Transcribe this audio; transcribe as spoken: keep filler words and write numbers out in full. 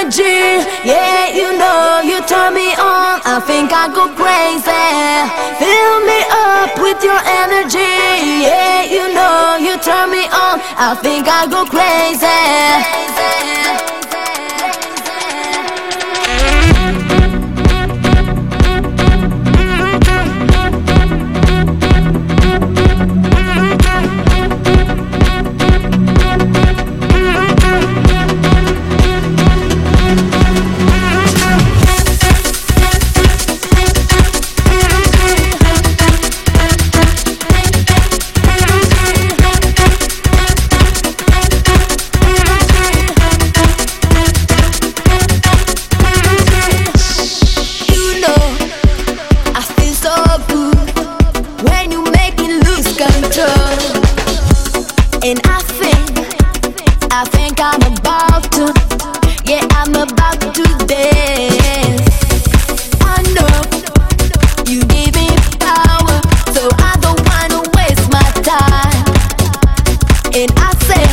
energy. Yeah, you know, you turn me on. I think I go crazy. Fill me up with your energy. Yeah, you know, you turn me on. I think I go crazy. And I think, I think I'm about to, yeah, I'm about to dance. I know you give me power, so I don't wanna waste my time. And I say,